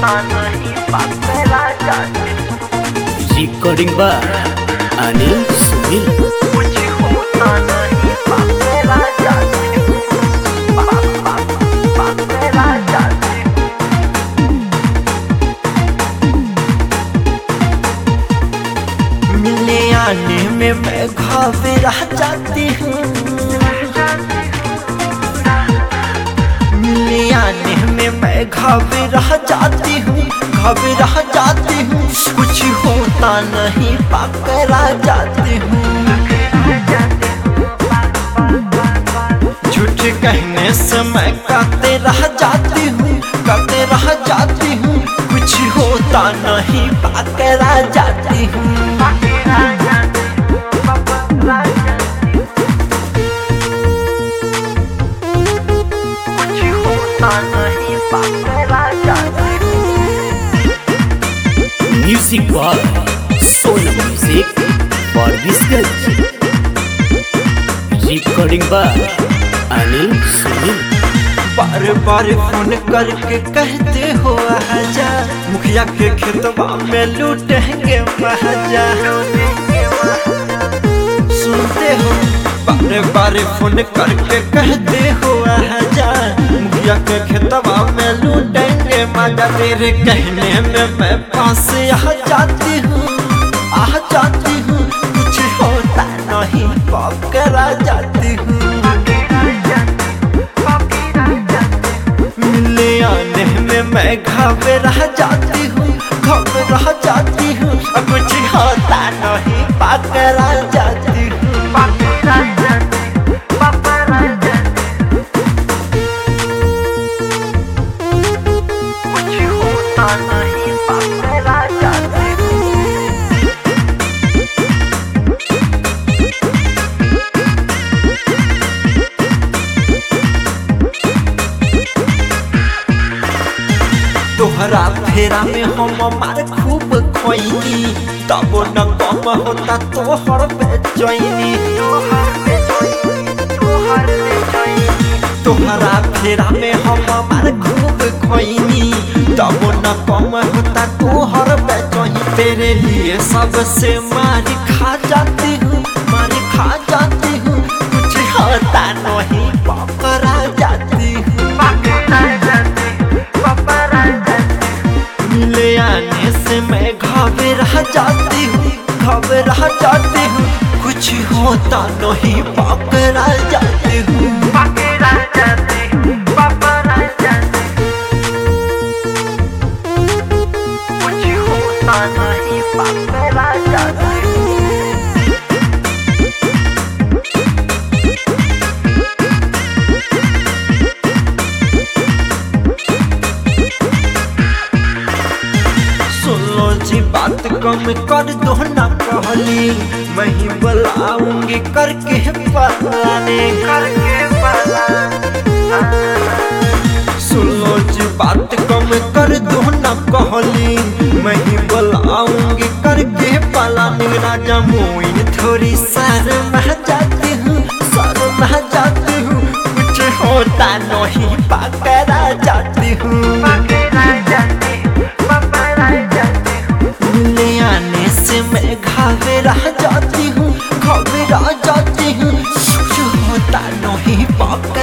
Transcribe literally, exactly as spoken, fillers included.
Recording by Anil Sunil. मिलने आने में मैं घबरा जाती हूँ, मिलने आने में मैं घबरा जाती हूँ, घबरा जाती हूँ, कुछ होता नहीं पकड़ा जाती हूँ। झूठ कहने से मैं कहते रह जाती हूँ, कहते रह जाती हूँ, कुछ होता नहीं पकड़ा जाती हूँ। Music by Sonam music for biscuit. Recording by Anil Sunil. बार बार फोन करके कहते हो आजा, मुखिया के खेतवा में लूटेंगे महाजा। सुनते हो बार बार फोन करके कहते हो आजा, मुखिया के खेतवा में लूटेंगे मजा। तेरे कहने में मैं पास आ जाती हूँ, आ जाती हूँ, कुछ होता नहीं पकड़ा जाती हूँ। मिलने आने में मैं घबरा जाती हूँ, घबरा जाती हूँ, कुछ होता नहीं पकड़ा जाती हूँ। तोहरा फेरा में हम मार खूब खोइनी, तब न कम होता तोहर बेचैनी। तोहरा फेरा में हम मार खूब खोइनी, तब न कम होता तोहर बेचैनी। तेरे लिए सबसे मार खा जाती हूँ, मार खा जाती हूँ, कुछ होता नहीं पकड़ा जाती हूँ। मिलने आने से मैं घबरा जाती हूँ, घबरा जाती हूँ, कुछ होता नहीं पकड़ा जाती हूँ। कुछ होता नहीं पकड़ा जाती हूँ। सुनो जी बात कम कर दो ना कहली, मैं ही बुलाऊंगी करके पलाने करके पलाने। सुनो जी बात कम कर दो ना कहली, मैं ही बुलाऊंगी करके पलाने। राजा मोइन थोड़ी शर्म जाती हूँ, शर्म जाती हूँ, कुछ होता नहीं पकड़ा जाती हूँ। मिलने आने से मैं घबरा जाती हूँ, घबरा जाती हूँ, कुछ होता नहीं पकड़ा